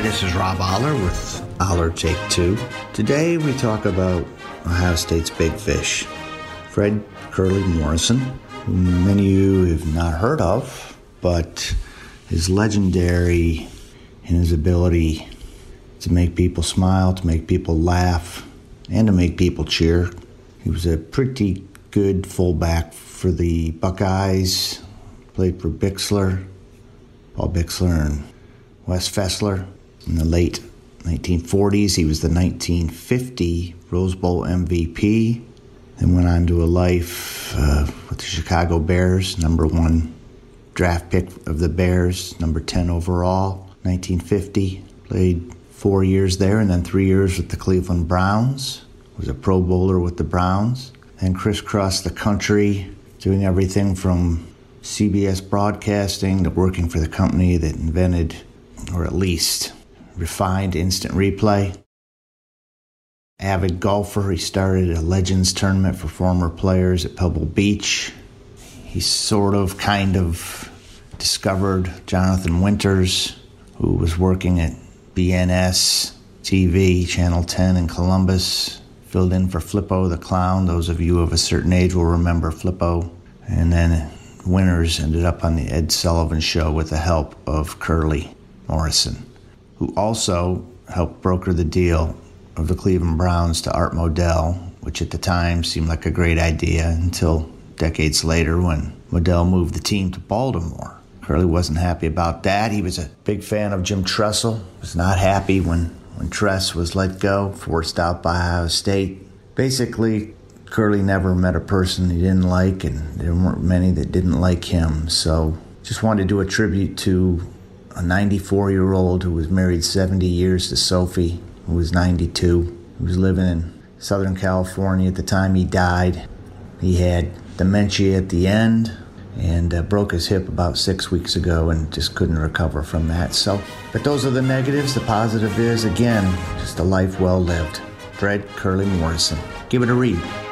this is Rob Aller with Aller Take Two. Today we talk about Ohio State's big fish, Fred Curly Morrison, who many of you have not heard of, but is legendary in his ability to make people smile, to make people laugh, and to make people cheer. He was a pretty good fullback for the Buckeyes, played for Bixler, Paul Bixler and Wes Fessler. In the late 1940s, he was the 1950 Rose Bowl MVP, then went on to a life with the Chicago Bears, number 1 draft pick of the Bears, number 10 overall, 1950. Played 4 years there and then 3 years with the Cleveland Browns. Was a Pro Bowler with the Browns. And crisscrossed the country, doing everything from CBS Broadcasting to working for the company that invented, or at least refined, instant replay. Avid golfer, he started a Legends tournament for former players at Pebble Beach. He kind of discovered Jonathan Winters, who was working at BNS TV, Channel 10 in Columbus. Filled in for Flippo the Clown. Those of you of a certain age will remember Flippo. And then Winters ended up on the Ed Sullivan Show with the help of Curly Morrison, who also helped broker the deal of the Cleveland Browns to Art Modell, which at the time seemed like a great idea until decades later when Modell moved the team to Baltimore. Curly wasn't happy about that. He was a big fan of Jim Tressel, was not happy when Tress was let go, forced out by Ohio State. Basically, Curly never met a person he didn't like, and there weren't many that didn't like him. So just wanted to do a tribute to a 94-year-old who was married 70 years to Sophie, who was 92, who was living in Southern California at the time he died. He had dementia at the end and broke his hip about 6 weeks ago and just couldn't recover from that. But those are the negatives. The positive is, again, just a life well lived. Fred Curly Morrison. Give it a read.